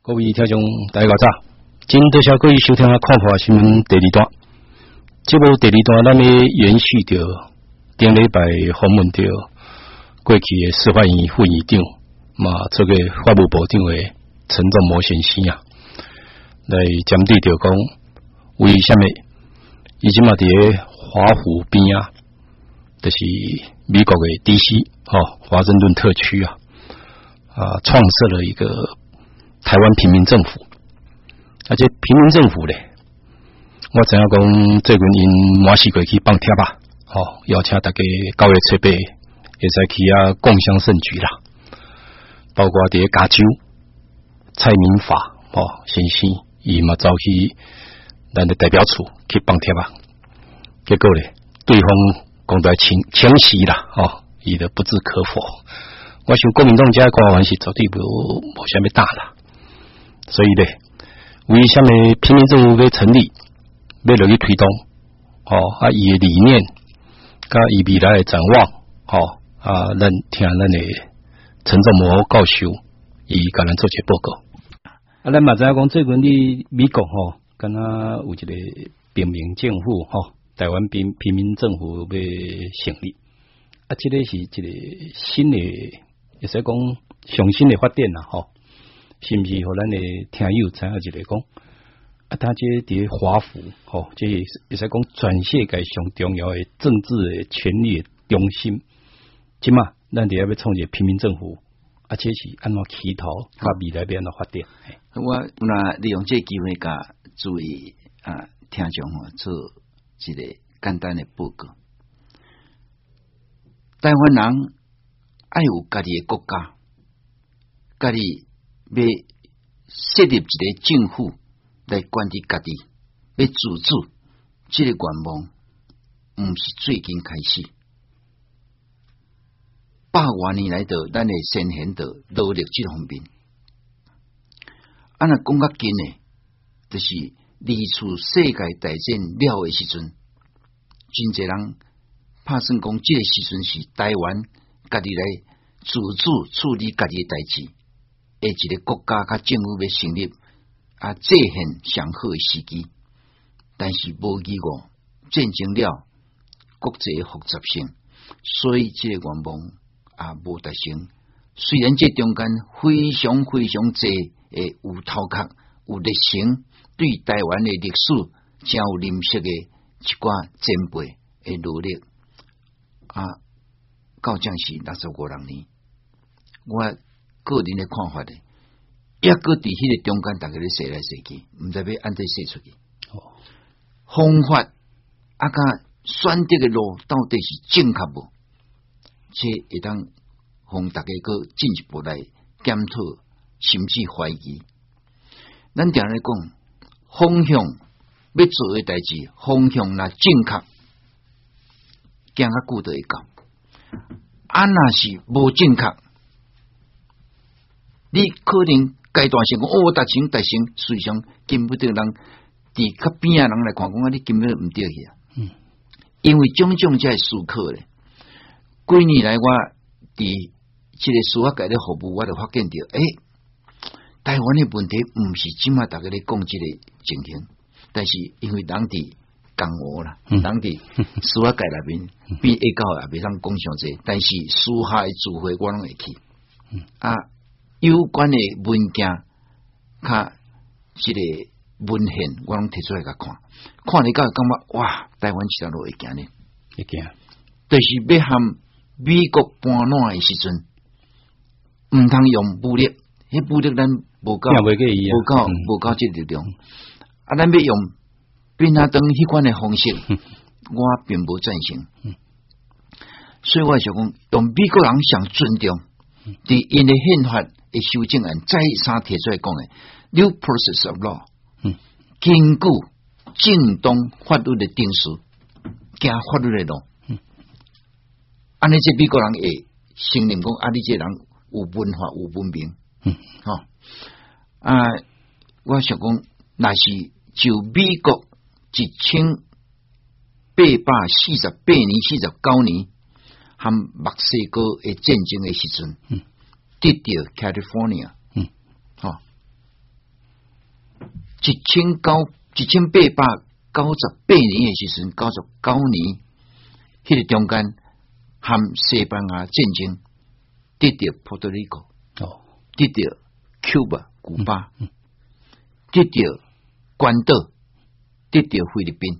各位听众大家早，今多谢各位收听看破新闻第二段。这部第二段咱们延续着顶礼拜访问着过去的司法院副院长嘛，这个法务部长的陈仲谋先生啊，来针对着讲为什么伊即嘛伫华府边啊，就是美国的 DC 华盛顿特区啊，创设了一个台湾平民政府，而且平民政府咧，我知影讲最近因满世界去放贴吧，邀请大家9月7日会使去共襄盛举啦，包括伫加州蔡明法先生，伊嘛走去咱的代表处去放贴吧，结果咧对方讲在清晰啦，伊就不置可否。我想国民党这个官员是绝对无啥物大啦。所以咧，为什么平民政府要成立，要落去推动？伊的理念，甲伊未来的展望，咱听咱的陈仲谋教授，伊甲咱做一个报告。咱嘛知影讲，最近伫美国敢若有一个平民政府，台湾平民政府要成立，这个是一个新的，会使讲上新的发展啦，是毋是？互咱的听友知影一个讲，他这伫华府，这会使讲全世界上重要的政治的权力的中心。即嘛，咱伫要创一个平民政府，这是安怎起头，甲未来要安怎发展？ 我那利用这个机会，甲诸位听众做一个简单的报告。台湾人爱有家己的国家，家己。要设立一个政府来管理家己，要自主，这个愿望毋是最近开始，100多年来的咱的先贤的努力这方面。若讲较近的，就是二次世界大战了的时阵，真侪人拍算讲，这个时阵是台湾家己来自主处理家己的代志。一个国家甲政府要成立这现上好的时机，但是无意外战争了国际的复杂性，所以这个愿望无达成。虽然这中间非常济有头壳有热情，对台湾的历史真有认识的一寡前辈的努力到将是65、6年，我个人的看法咧，抑个伫迄个中间，大家咧踅来踅去，毋知要安怎踅出去。方法甲选择的路到底是正确无？这会当互大家个进一步来检讨，甚至怀疑。咱定来讲，方向要做的代志，方向若正确，行较久就会到。若是无正确，你可能阶段性讲达成，实际上根本对人伫较边啊人来看讲，你根本毋对去啊。因为种这思考咧，几年来我伫这个司法界咧服务，我就发现到，台湾的问题毋是即马大家咧讲这个情形，但是因为人伫江湖啦，人伫司法界内面比下到也袂当讲上济，但是私下的聚会我拢会去有关的文件，较这个文献，我拢提出来甲看，看你感觉哇，台湾这条路会行呢？ 会行， 就是要和美国搬烂的时阵，毋通用武力，迄武力咱无够这力量，咱要用变下当迄款的方式，我并无赞成。所以我想讲，用美国人上尊重，伫因的宪法。修正案再三提出来讲的 ，new process of law， 根据正当法律的定数，行法律的路，安尼这美国人会承认讲，你这人有文化有文明，我想讲，若是就美国1848年、49年，和墨西哥的战争的时阵。得到 California， 1898年的时阵，99年，迄个中间和西班牙战争，得到波多黎各，得到 Cuba 古巴，得到关岛，得到菲律宾，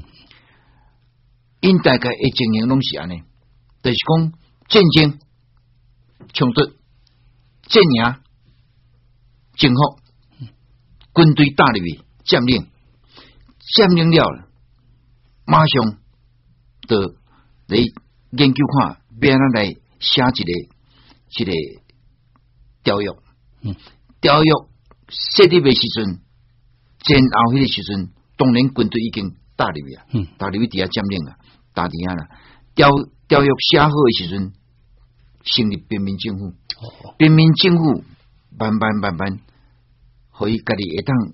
因大概的情形拢是安尼，就是讲战争冲突、战赢、征服，军队打入去占领了，马上就来研究看，要安来写一个条约。条约设立的时阵，战后迄个时阵，当然军队已经打入去啊，打入去底下占领啊，打底下啦。条约写好的时阵，成立边民政府。边民政府慢慢，可以家己会当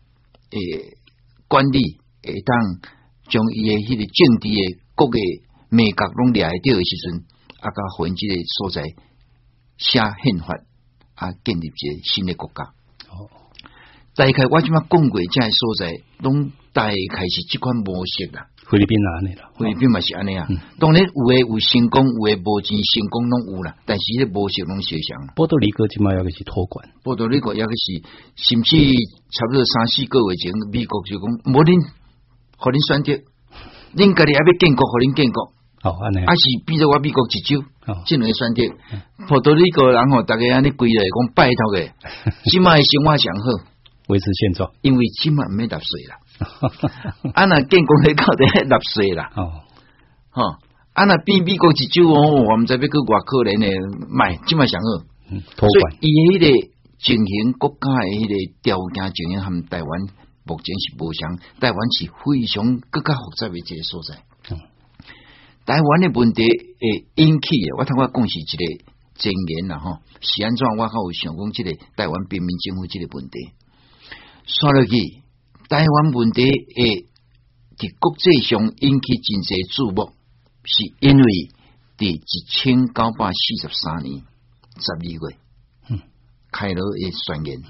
管理，会当将伊的迄个政治的各个美角拢掠会到的时阵，甲互因即个所在写宪法。建立一个新的国家。大概我即马讲过，这所在拢大概是这款模式啦。 菲律宾安尼啦， 菲律宾嘛是安尼啊。当然有诶有成功，有诶无钱成功拢有啦，但是迄个模式拢相像。 波多黎各即马也是托管， 波多黎各也是，甚至差不多3-4个月前，美国就讲无恁，互恁选择，恁家己也要建国，互恁建国。 安尼， 是比着我美国一州，这两个选择，波多黎各人大家安尼规来讲拜托诶，即卖生活上好， 维持现状， 因为即卖毋免纳税啦，若建国来到底纳税啦，若比美国一州我毋知要去外可怜诶，卖即卖上好， 托管， 伊诶迄个情形国家诶迄个条件情形，和台湾目前是无相，台湾是非常更加复杂诶一个所在。台湾的问题会引起的，我头我讲是一个前言啦吼，是安怎我较有想讲即个台湾边民政府即个问题，刷落去台湾问题会伫国际上引起真侪注目，是因为伫1943年12月，开罗的宣言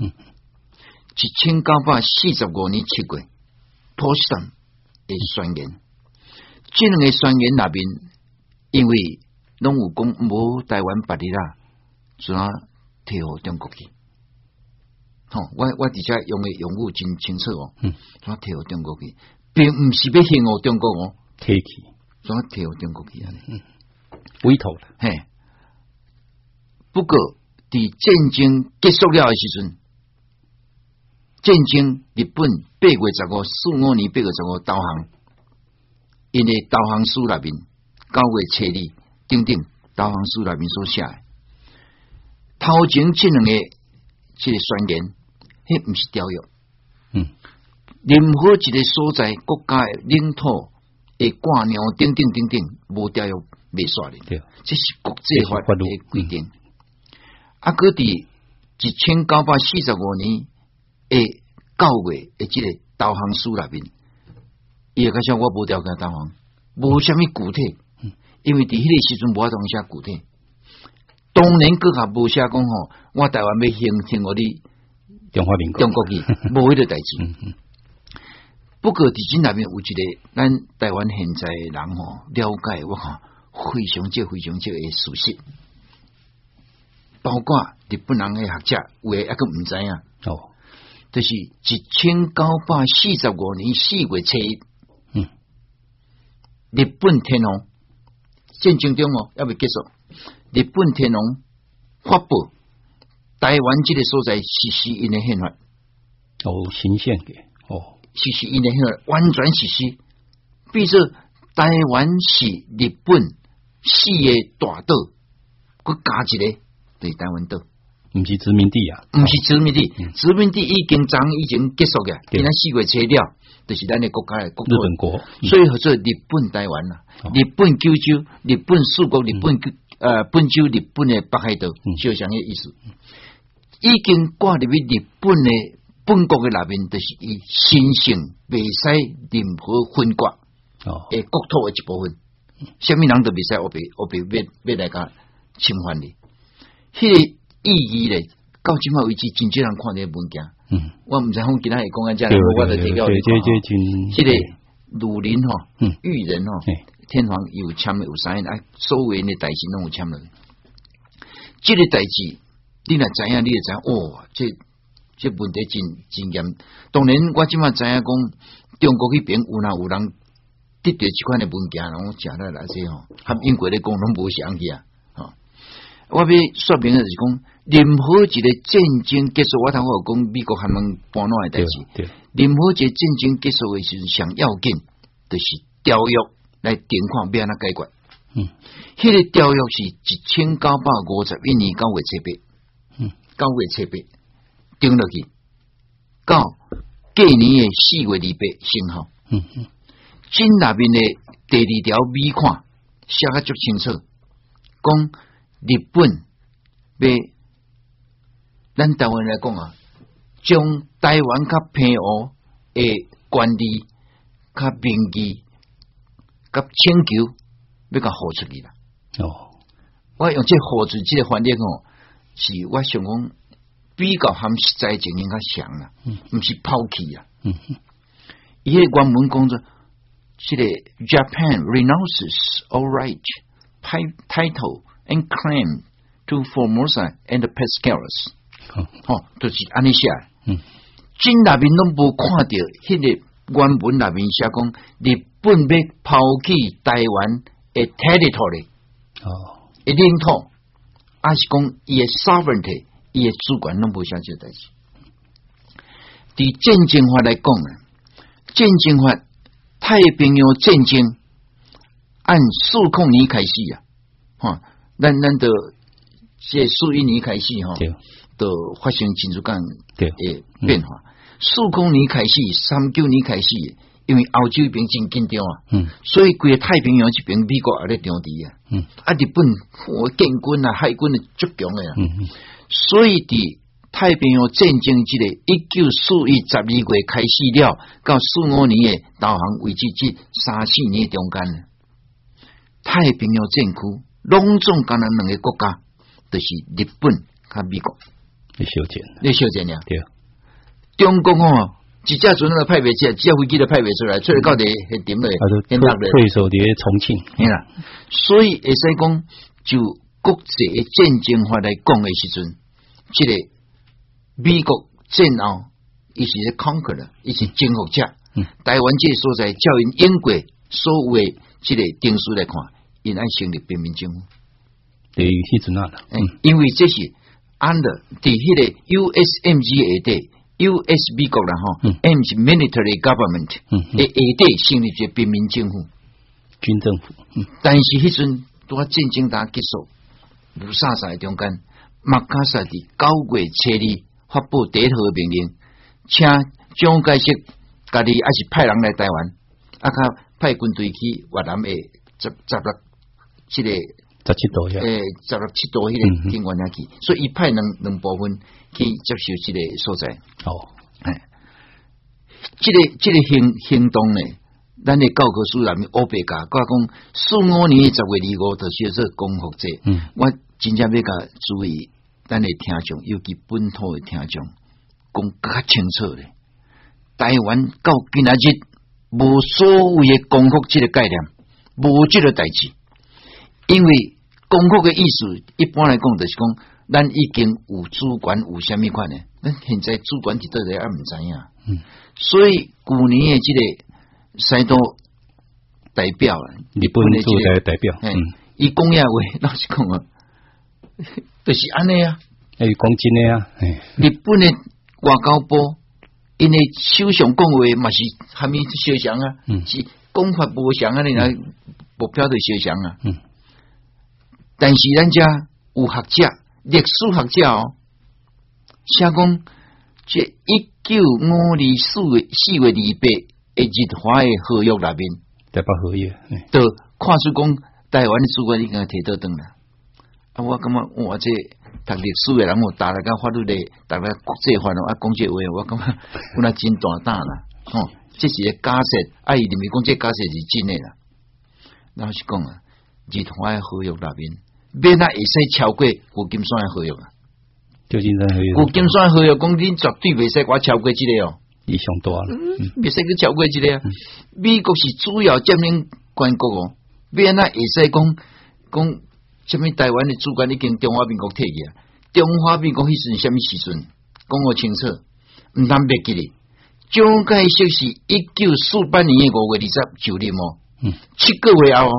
，1945年7月，波士顿的宣言。这两个宣言内面，因为拢有讲无台湾别日啦，怎摕互中国去？我伫遮用的用语真清楚怎摕互中国去，并毋是要献互中国摕去， 怎摕互中国去安尼？ 委托啦， 不过伫战争结束了的时阵，战争日本8月15 45年8月15投降。因为投降书内面9月7日等等投降书内面所写的，头前这两个这个宣言，迄毋是条约。任何一个所在国家的领土会挂鸟等等，无条约袂煞的，这是国际法的规定。搁伫1945年的9月的这个投降书内面。伊个讲我无条件投降，无啥物具体，因为伫迄个时阵无法通写具体。当然，閣较无写讲我台湾要听我哋中国去，无迄个代志。不过伫真内面有一个咱台湾现在的人了解我看非常之的事实，包括日本人的学者有诶抑个毋知影就是1945年4月7日。日本天皇战争中还未结束，日本天皇发布台湾这个所在实施因的宪法， 新宪嘅， 实施因的宪法完全实施，比如台湾是日本4个大岛，佮加一个就是台湾岛， 毋是殖民地啊， 毋是殖民地，殖民地已经结束嘅，今仔4月7了。就是咱的国家的国土， 日本国， 所以叫做日本台湾啦，日本九州、日本四国、日本本州、日本的北海道，就像个意思。已经挂入去日本的本国的内面，就是以神圣袂使任何分割的国土的一部分，什么人都袂使我别要来甲侵犯你。迄个意义咧， 到即卖为止，真少人看这物件。我毋知影其他会讲啊，这我就提到你看。这个儒林吼，裕仁吼，天皇有签有啥啊？所有的代志拢有签落。这个代志，你若知影，你就知影哦，这问题真严。当然，我即马知影讲，中国迄边有人得到即款的物件，然后食来这吼，和英国咧讲拢无相去啊。我要说明的是讲，任何一个战争结束，我头我讲美国还能搬哪的代志。任何一个战争结束的时候，上要紧就是条约来定看要安怎解决。迄个条约是1951年9月7日，9月7日定落去，到隔年的4月28生效。真内面的第2条美看写得足清楚，讲日本要咱台湾来讲啊，将台湾较平和的管理、较民意、甲请求要甲付出去啦。我用这付出这个翻译哦，是我想讲比较含实在情形较强啦，毋是抛弃啊。伊迄原文讲做，这个 Japan renounces all right, title and claim to Formosa and the Pesqueras，就是安尼写。真内面拢无看到迄个原文内面写讲，日本要抛弃台湾的 territory，的领土，还是讲伊的 sovereignty， 伊的主权拢无写这代志。伫战争法来讲啊，战争法太平洋战争按400年开始啊，咱的这41年开始都发生真主间的变化。400年开始，39年开始，因为欧洲边真紧张啊，所以规个太平洋这边美国也咧中敌啊，日本建军啊、海军啊足强的啊，所以伫太平洋战争这个1941 12月开始了，到45年的导航为止，这3-4年中间，太平洋战区拢总干两个国家，就是日本甲美国。 你小见呀？对。中国一架船都派袂出来，几架飞机都派袂出来，出来到底迄点嘞？ 退守伫重庆， 嘿啦。所以会使讲，就国际的战争法来讲的时阵，这个美国战后，伊是咧 conqueror， 伊是征服者。台湾这个所在，照因英国所有的这个定数来看，因爱成立平民政府。 对于迄阵啊， 因为这是按的伫迄个 USMG 下底 ，US 美国啦M 是 military government 下底成立一个平民政府， 军政府。 但是迄阵拄啊战争打结束，无啥的中间，马卡萨伫9月7日发布第一号命令，请蒋介石家己还是派人来台湾，派军队去越南的16这个。 17度 17度迄个警官去，所以伊派两部分去接受这个所在。这个行动呢，咱的教科书内面乌白甲，我讲45年10月25就是做光复节。我真正要甲注意，咱的听众，尤其本土的听众，讲较清楚咧。台湾到今仔日无所谓的光复这个概念，无这个代志。因为光复的意思，一般来讲就是讲，咱已经有主权有虾米款呢？咱现在主权伫倒来也毋知影。所以去年的这个西都代表， 日本驻台代表， 伊讲遐话，老实讲啊，就是安尼啊。 讲真诶啊， 日本的外交部，因为首相讲话嘛是虾米相像啊，是讲法无相啊，你来目标就相像啊。但是咱家有学者、历史学者写讲，这1950年4月28日日华的合约内面， 台北合约， 就看出讲台湾的主权已经摕倒转啦。我感觉哇，这读历史的人，我大家法律的，大家国际法讲这话，我感觉有那真大胆啦。这是个假设，伊认为讲这假设是真的啦。老实讲啊，日华的合约内面。免那会使超过胡金山的合约啊！ 旧金山合约， 旧金山合约讲恁绝对袂使我超过这个哦， 伊上大了， 袂使去超过这个啊。美国是主要占领权国哦，要安那会使讲什么台湾的主权已经中华民国摕去啊？中华民国迄阵什么时阵？讲我清楚，毋通别记哩。蒋介石是1948年5月20就任哦，7个月后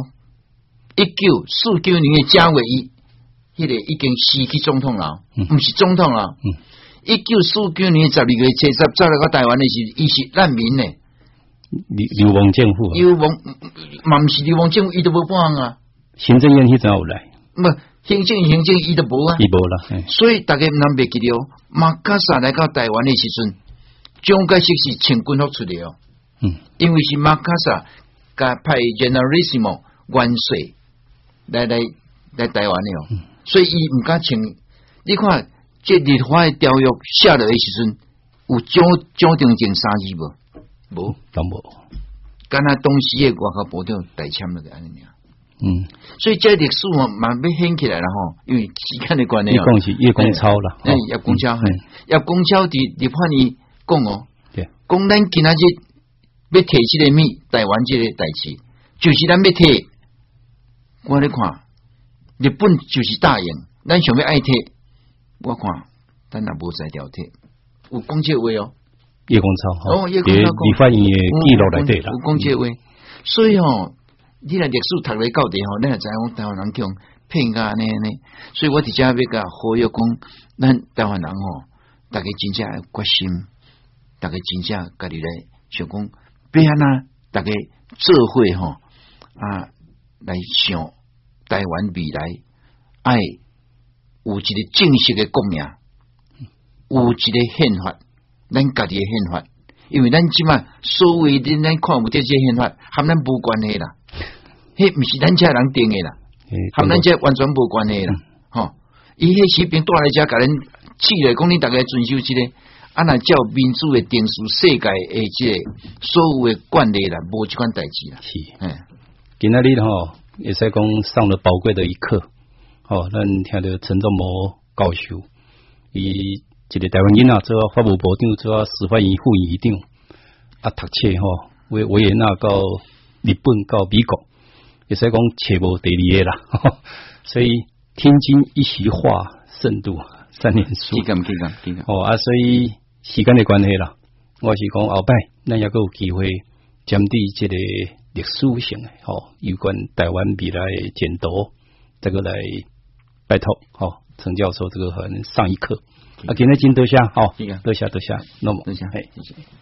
，1949年的正月1，迄个已经失去总统了，毋是总统了。1949年12月70走来到台湾的是，伊是难民呢。 流亡政府， 嘛毋是流亡政府，伊都无帮啊。 行政院迄阵有来， 行政伊都无啊， 伊无啦。 所以大家毋通别记了，马卡萨来到台湾的时阵，蒋介石是请军服出的哦。因为是马卡萨甲派 Generalissimo 元帅来台湾的哦，所以伊毋敢请。你看这立法的条约写落的时阵，有蒋中正3字无？无， 当无。 敢若当时的外交部长代签了个安尼尔。所以这历史嘛要掀起来了吼，因为时间的关系哦。 讲是叶公超啦， 叶公超，叶公超伫立法院讲哦，讲咱今仔日要摕这个台湾这个代志，就是咱要摕。我咧看，日本就是答应，咱想要爱摕，我看咱也无才调摕，有讲这话哦。 叶公超， 叶公超讲， 立法院的记录内底啦， 有讲这话，所以吼。你若历史读来到底吼，咱就知影讲台湾人强骗啊呢，所以我伫遮要甲呼吁讲，咱台湾人吼，大家真正决心，大家真正家己来想讲，要安那大家做伙吼来想台湾未来，爱有一个正式的国名，有一个宪法，咱家己的宪法，因为咱即摆所谓的咱看有这宪法，和咱无关系啦。迄毋是咱遮人定的啦，和咱遮完全无关系啦。吼，伊迄士兵带来遮，甲咱试来讲，你大家遵守即个，若照民主的定数世界的即个所有的惯例啦，无即款代志啦。 是，今仔日吼，会使讲上了宝贵的一课。吼，咱听到陈忠谋教授，伊一个台湾囡仔做法务部长，做司法院副院长，读册吼，维也纳到日本到美国。也是讲切无第二个啦，所以天津一席话，胜读3年书。所以时间的关系啦，我是讲后摆咱也有机会针对这个历史性的有关台湾未来的前途，这个来拜托陈教授这个很上一课。今天真多谢多谢，那么多谢，谢谢。